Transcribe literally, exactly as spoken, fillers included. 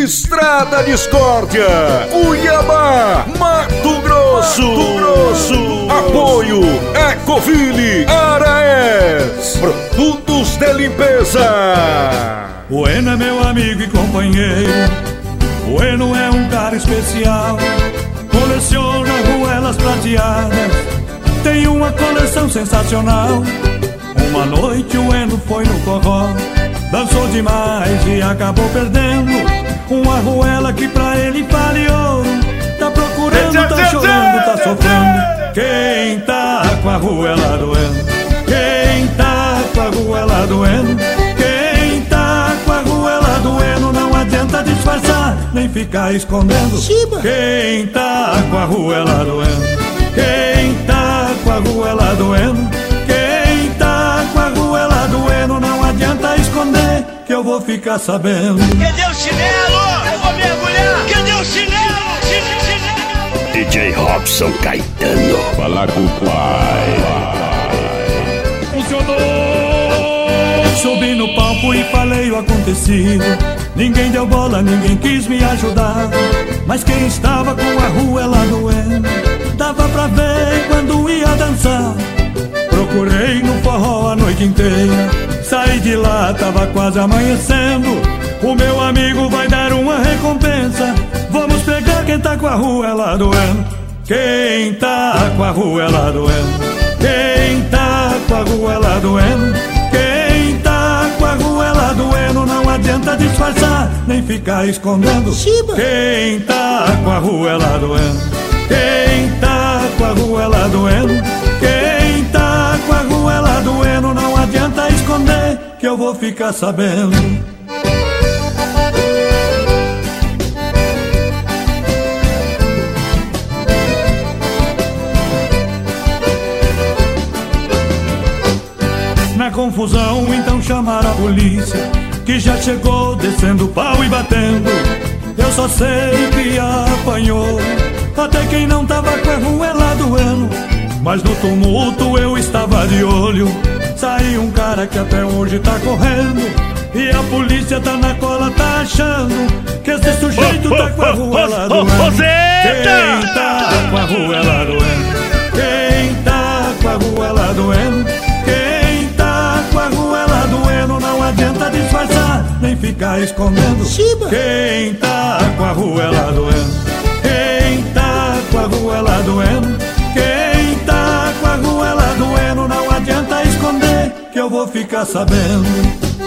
Estrada Discórdia, Cuiabá, Mato Grosso. Mato Grosso. Apoio Ecoville, Araés, produtos de limpeza. O Eno é meu amigo e companheiro. O Eno é um cara especial. Coleciona arruelas prateadas, tem uma coleção sensacional. Uma noite o Eno foi no forró, dançou demais e acabou perdendo uma arruela que pra ele vale ouro. Tá procurando, tá chorando, tá sofrendo. Quem tá com a arruela do Eno? Quem tá com a arruela do Eno? Quem tá com a arruela do Eno? Não adianta disfarçar, nem ficar escondendo. Chiba. Quem tá com a arruela do Eno? Quem tá com a arruela do Eno? Quem tá com a arruela do Eno? Não adianta esconder, que eu vou ficar sabendo. Cadê o chinelo? Eu vou mergulhar. Cadê o chinelo? D J Robson Caetano. Falar com o pai. Funcionou! Subi no palco e falei o acontecido. Ninguém deu bola, ninguém quis me ajudar. Mas quem estava com a arruela do Eno dava pra ver quando ia dançar. Procurei no forró a noite inteira, saí de lá, tava quase amanhecendo. O meu amigo vai dar uma recompensa. Vamos pegar quem tá com a arruela do Eno. Quem tá com a arruela do Eno? Quem tá com a arruela do Eno? Quem tá com a arruela do Eno? Não adianta disfarçar, nem ficar escondendo. Chiba. Quem tá com a arruela do Eno? Quem tá com a arruela do Eno? Quem tá com a arruela do Eno? Não adianta esconder, que eu vou ficar sabendo. Na confusão, então chamaram a polícia, que já chegou descendo o pau e batendo. Eu só sei que apanhou até quem não tava com a arruela do Eno. Mas no tumulto eu estava de olho. Saiu um cara que até hoje tá correndo, e a polícia tá na cola, tá achando que esse sujeito tá com a arruela do Eno. Quem tá com a arruela do Eno? Quem tá com a arruela do Eno? Quem tá com a arruela do Eno? Não adianta disfarçar, nem ficar escondendo. Chiba. Quem tá com a arruela do Eno? Quem tá com a arruela do Eno? Quem tá com a arruela do Eno? Não adianta esconder, que eu vou ficar sabendo.